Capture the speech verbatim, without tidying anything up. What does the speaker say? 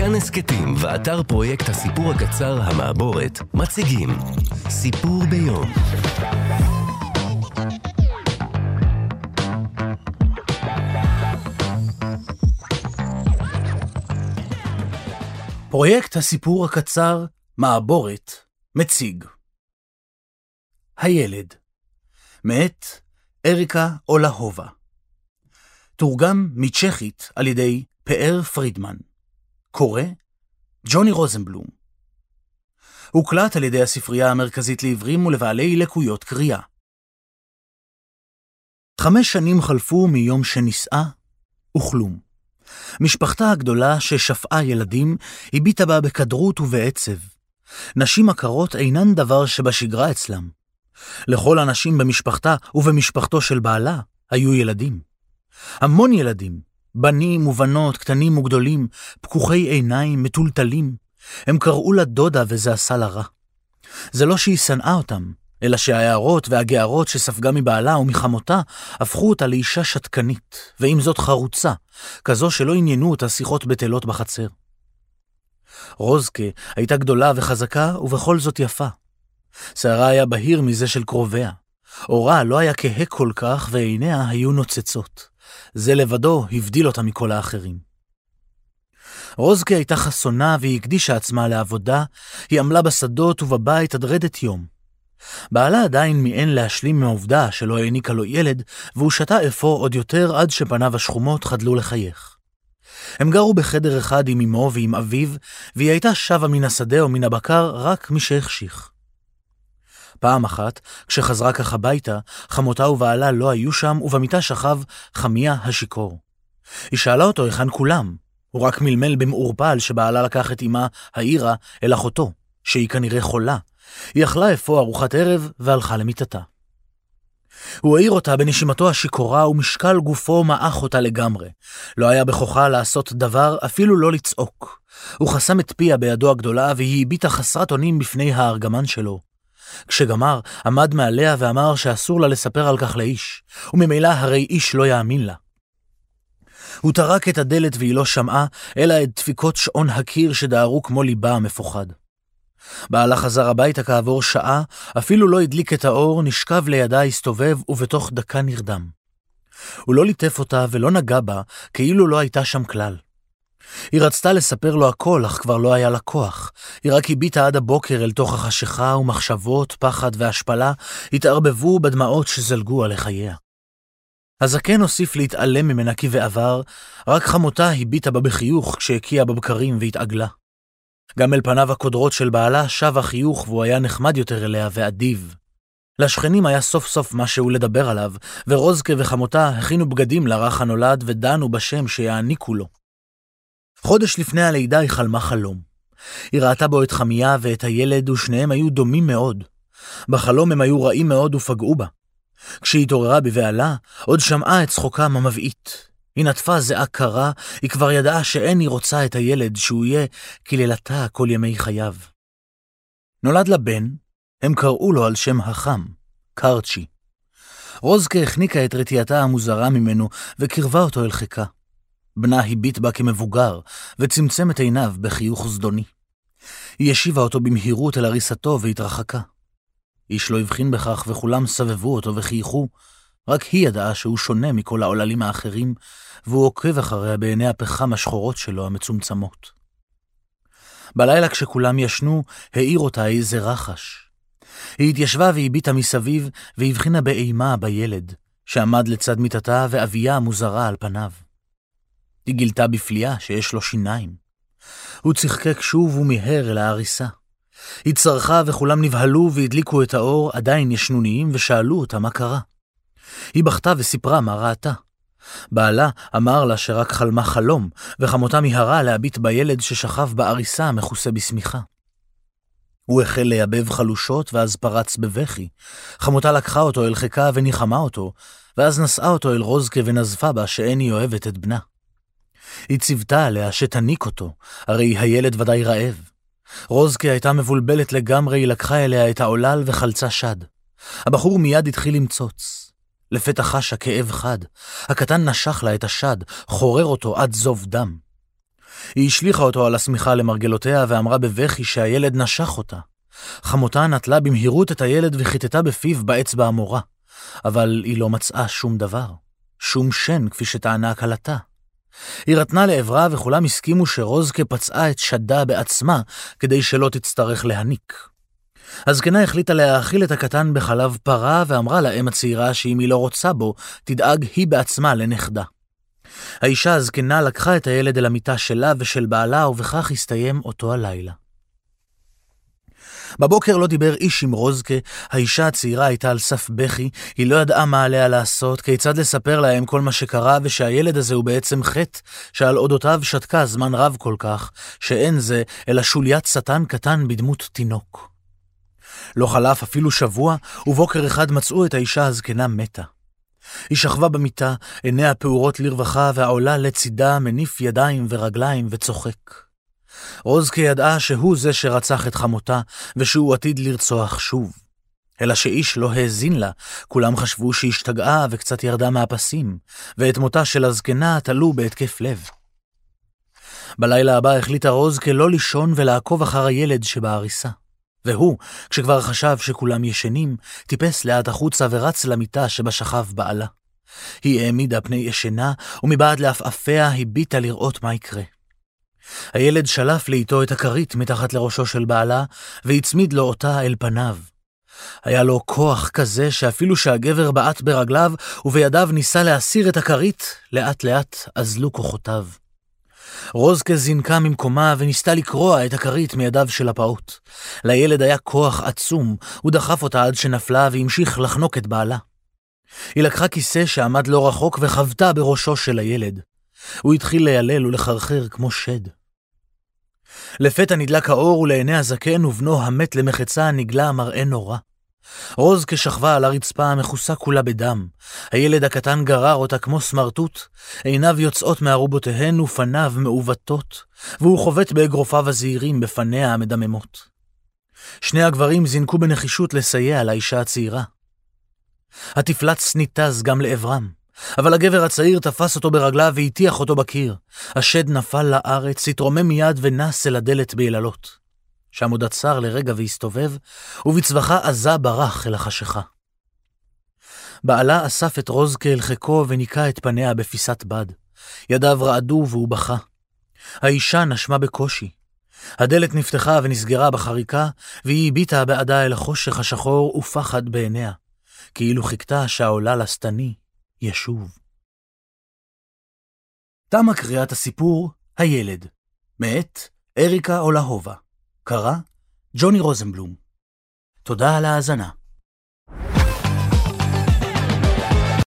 כאן הסקטים ואתר פרויקט הסיפור הקצר המעבורת מציגים סיפור ביום. פרויקט הסיפור הקצר מעבורת מציג הילד, מאת אריקה אולהובה, תורגם מצ'כית על ידי פאר פרידמן, קורא ג'וני רוזנבלום. הוקלט על ידי הספרייה המרכזית לעברים ולבעלי לקויות קריאה. חמש שנים חלפו מיום שנישאה וכלום. משפחתה הגדולה ששפעה ילדים הביטה בה בקדרות ובעצב. נשים עקרות אינן דבר שבשגרה אצלם. לכל הנשים במשפחתה ובמשפחתו של בעלה היו ילדים. המון ילדים, בנים ובנות, קטנים וגדולים, פקוחי עיניים, מטולטלים. הם קראו לה דודה וזה עשה לה רע. זה לא שהיא שנאה אותם, אלא שההערות והגערות שספגה מבעלה ומחמותה הפכו אותה לאישה שתקנית, ועם זאת חרוצה, כזו שלא עניינו אותה שיחות בטלות בחצר. רוזקה הייתה גדולה וחזקה ובכל זאת יפה. שערה היה בהיר מזה של קרוביה. אורה לא היה כהה כל כך ועיניה היו נוצצות. זה לבדו הבדיל אותה מכל האחרים. רוזקה הייתה חסונה והיא הקדישה עצמה לעבודה, היא עמלה בשדות ובבית עד רדת יום. בעלה עדיין מיען להשלים מהעובדה שלא העניקה לו ילד, והוא שתה אפוא עוד יותר עד שפניו השחומות חדלו לחייך. הם גרו בחדר אחד עם אמו ועם אביו, והיא הייתה שבה מן השדה או מן הבקר רק מי שהחשיך. פעם אחת, כשחזרה כך הביתה, חמותה ובעלה לא היו שם, ובמיטה שכב חמיה השיקור. היא שאלה אותו היכן כולם, הוא רק מלמל במעורפל שבעלה לקח את אמה העירה אל אחותו, שהיא כנראה חולה. היא אכלה אפוא ארוחת ערב והלכה למיטתה. הוא העיר אותה בנשימתו השיקורה ומשקל גופו מעך אותה לגמרי. לא היה בכוחה לעשות דבר, אפילו לא לצעוק. הוא חסם את פיה בידו הגדולה והיא הביטה חסרת אונים בפני הארגמן שלו. כשגמר, עמד מעליה ואמר שאסור לה לספר על כך לאיש, וממילא הרי איש לא יאמין לה. הוא טרק את הדלת והיא לא שמעה, אלא את דפיקות שעון הקיר שדהרו כמו ליבה המפוחד. בעלה חזר הביתה כעבור שעה, אפילו לא הדליק את האור, נשכב לידה, הסתובב ובתוך דקה נרדם. הוא לא ליטף אותה ולא נגע בה, כאילו לא הייתה שם כלל. היא רצתה לספר לו הכל, אך כבר לא היה לה כוח. היא רק הביטה עד הבוקר אל תוך החשיכה, ומחשבות, פחד והשפלה התערבבו בדמעות שזלגו על חייה. הזקן הוסיף להתעלם ממנה כבעבר, רק חמותה הביטה בה בחיוך כשהקיעה בבקרים והתעגלה. גם אל פניו הקודרות של בעלה שב החיוך והוא היה נחמד יותר אליה ואדיב. לשכנים היה סוף סוף משהו לדבר עליו, ורוזקה וחמותה הכינו בגדים לרך הנולד ודנו בשם שיעניקו לו. חודש לפני הלידה היא חלמה חלום. היא ראתה בו את חמיה ואת הילד ושניהם היו דומים מאוד. בחלום הם היו רעים מאוד ופגעו בה. כשהיא התעוררה בבעלה, עוד שמעה את צחוקם המבעית. היא נטפה זיעה קרה, היא כבר ידעה שאין היא רוצה את הילד שהוא יהיה כלילתה כל ימי חייו. נולד לבן, הם קראו לו על שם החם, קרצ'י. רוזקה החניקה את רטייתה המוזרה ממנו וקרבה אותו אל חיקה. בנה הביט בה כמבוגר וצמצם את עיניו בחיוך זדוני. היא ישיבה אותו במהירות אל הריסתו והתרחקה. איש לא הבחין בכך וכולם סבבו אותו וחייכו, רק היא ידעה שהוא שונה מכל העוללים האחרים, והוא עוקב אחריה בעיני הפחם השחורות שלו המצומצמות. בלילה כשכולם ישנו, העיר אותה איזה רחש. היא התיישבה והביטה מסביב, והבחינה באימה בילד, שעמד לצד מיטתה ואביה המוזרה על פניו. היא גילתה בפליאה שיש לו שיניים. הוא צחקק שוב ומיהר אל ההריסה. היא צרחה וכולם נבהלו והדליקו את האור, עדיין ישנוניים, ושאלו אותה מה קרה. היא בכתה וסיפרה מה ראתה. בעלה אמר לה שרק חלמה חלום, וחמותה מהרה להביט בילד ששכב בעריסה המכוסה בסמיכה. הוא החל לייבב חלושות ואז פרץ בבכי. חמותה לקחה אותו אל חיקה וניחמה אותו, ואז נשאה אותו אל רוזקה ונזפה בה שאין היא אוהבת את בנה. היא ציוותה עליה שתניק אותו, הרי הילד ודאי רעב. רוזקה הייתה מבולבלת לגמרי, היא לקחה אליה את העולל וחלצה שד. הבחור מיד התחיל למצוץ. לפתע חשה כאב חד. הקטן נשך לה את השד, חורר אותו עד זוב דם. היא השליחה אותו על השמיכה למרגלותיה ואמרה בבכי שהילד נשך אותה. חמותה נטלה במהירות את הילד וחיטטה בפיו באצבע המורה, אבל היא לא מצאה שום דבר, שום שן כפי שטענה כלתה. היא רתנה לעברה וכולם הסכימו שרוזקה פצעה את שדה בעצמה כדי שלא תצטרך להניק. הזקנה החליטה להאכיל את הקטן בחלב פרה ואמרה לאם הצעירה שאם היא לא רוצה בו, תדאג היא בעצמה לנכדה. האישה הזקנה לקחה את הילד אל המיטה שלה ושל בעלה ובכך הסתיים אותו הלילה. בבוקר לא דיבר איש עם רוזקה, האישה הצעירה הייתה על סף בכי, היא לא ידעה מה עליה לעשות, כיצד לספר להם כל מה שקרה ושהילד הזה הוא בעצם חטא, שעל אודותיו שתקה זמן רב כל כך, שאין זה אלא שוליית שטן קטן בדמות תינוק. לא חלף אפילו שבוע, ובוקר אחד מצאו את האישה הזקנה מתה. היא שכבה במיטה, עיניה פעורות לרווחה, והעולה לצידה מניף ידיים ורגליים וצוחק. רוזקה ידעה שהוא זה שרצח את חמותה, ושהוא עתיד לרצוח שוב. אלא שאיש לא האזין לה, כולם חשבו שהיא השתגעה וקצת ירדה מהפסים, ואת מותה של הזקנה תלו בהתקף לב. בלילה הבא החליטה רוזקה לא לישון ולעקוב אחר הילד שבהריסה. והוא, כשכבר חשב שכולם ישנים, טיפס לאט החוצה ורץ למיטה שבה שכב בעלה. היא העמידה פני ישנה, ומבעד לעפעפיה הביטה לראות מה יקרה. הילד שלף לאיתו את הכרית מתחת לראשו של בעלה, והצמיד לו אותה אל פניו. היה לו כוח כזה שאפילו שהגבר בעט ברגליו, ובידיו ניסה להסיר את הכרית, לאט לאט אזלו כוחותיו. רוזקה זינקה ממקומה וניסתה לקרוע את הכרית מידיו של הפעוט. לילד היה כוח עצום, הוא דחף אותה עד שנפלה והמשיך לחנוק את בעלה. היא לקחה כיסא שעמד לא רחוק וחבטה בראשו של הילד. הוא התחיל לילל ולחרחר כמו שד. לפתע נדלק האור ולעיני הזקן ובנו המת למחצה נגלה מראה נורא. רוזקה שכבה על הרצפה המכוסה כולה בדם. הילד הקטן גרר אותה כמו סמרטוט, עיניו יוצאות מערובותיהן ופניו מעוותות, והוא חובט באגרופיו הזעירים בפניה המדממות. שני הגברים זינקו בנחישות לסייע לאישה הצעירה. התפלץ ניתז גם לעברם, אבל הגבר הצעיר תפס אותו ברגליו והטיח אותו בקיר. השד נפל לארץ, התרומם מיד ונס אל הדלת ביללות. שם עוד עצר לרגע והסתובב, ובצבחה עזה ברח אל החשיכה. בעלה אסף את רוזקה אל חיקו וניקה את פניה בפיסת בד. ידיו רעדו והוא בכה. האישה נשמה בקושי. הדלת נפתחה ונסגרה בחריקה, והיא הביטה בעדה אל החושך השחור ופחד בעיניה, כאילו חיכתה שהעולל השטני ישוב. תמה קריאת הסיפור הילד, מאת אריקה אולהובה. קרא ג'וני רוזנבלום. תודה על ההאזנה.